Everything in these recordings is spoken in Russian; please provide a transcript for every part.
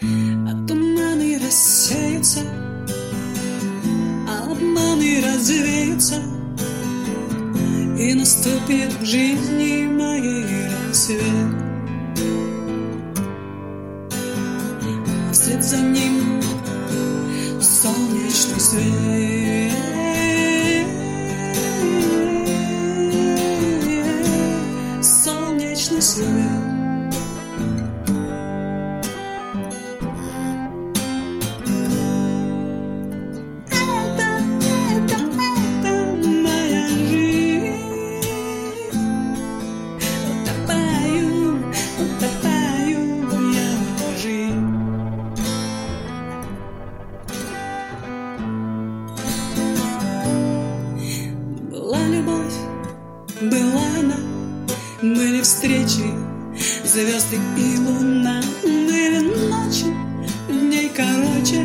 А туманы рассеются, а обманы развеются, и наступит в жизни моей рассвет. А вслед за ним солнечный свет. Солнечный свет. Была она, были встречи, звезды и луна, были ночи, дней короче.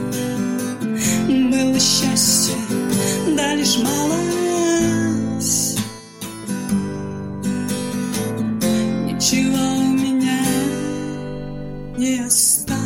Было счастье, да лишь малость. Ничего у меня не осталось.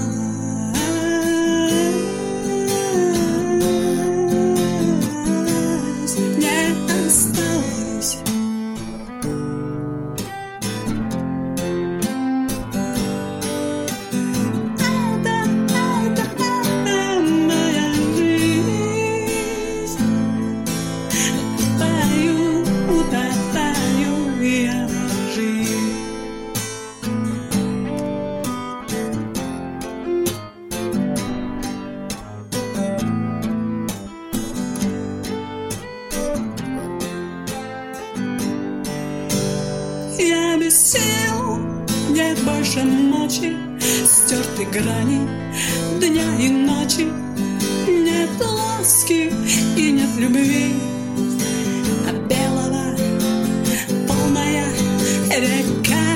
Я без сил, нет больше мочи, стерты грани дня и ночи. Нет ласки и нет любви, а белого полная река,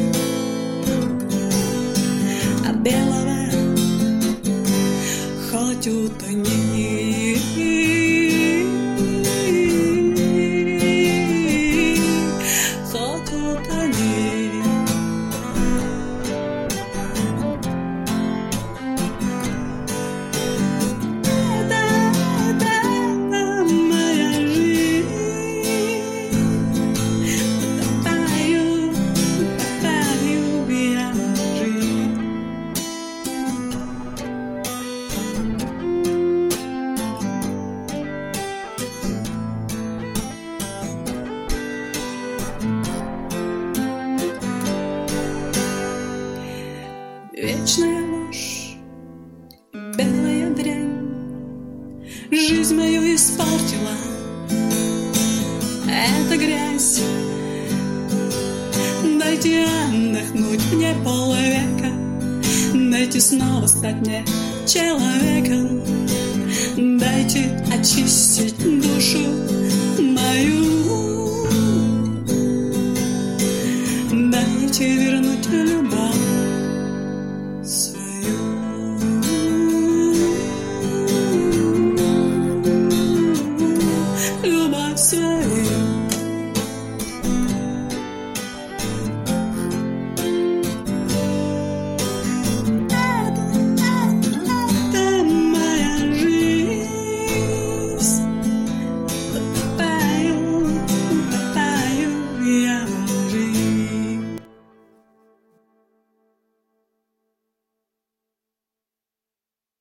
а белого хоть утони. Вечная ложь, белая дрянь жизнь мою испортила. Это грязь. Дайте отдохнуть мне полвека, дайте снова стать мне человеком, дайте очистить душу мою, дайте вернуть любовь.